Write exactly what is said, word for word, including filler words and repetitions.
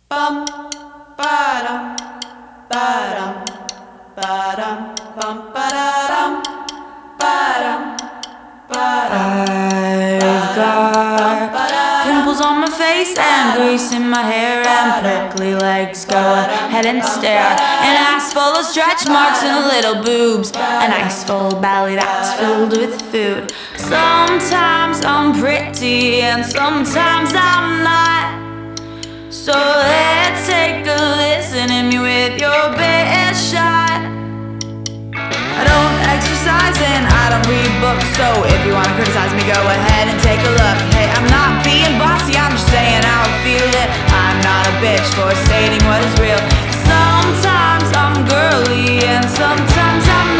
Bum, ba-dum, ba-dum, ba-dum, bum, ba-da-dum, ba-dum, ba-dum. I've got pimples on my face and grease in my hair and prickly legs. Go ahead and stare. An ass full of stretch marks and little boobs. An ice full belly that's filled with food. Sometimes I'm pretty and sometimes I'm not. So let's take a listen at me with your best shot. I don't exercise and I don't read books, so if you wanna criticize me, go ahead and take a look. Hey, I'm not being bossy, I'm just saying how I feel it. I'm not a bitch for stating what is real. Sometimes I'm girly and sometimes I'm